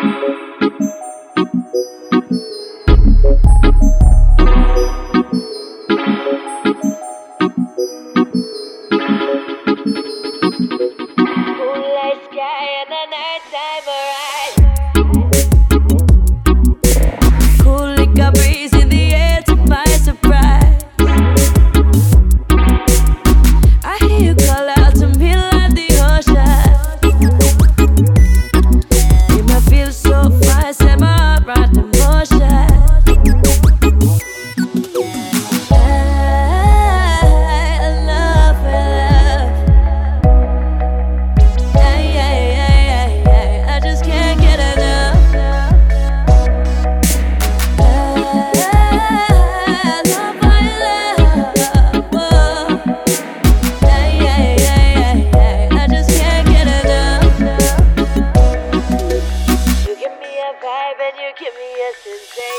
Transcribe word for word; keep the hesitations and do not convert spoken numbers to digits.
Moonlight sky and a nighttime ride. Cool liquor breeze in the air to my surprise. I hear you call out to me like the ocean. You might feel so fine, set my heart right in motion. Vibe and you give me a sensation.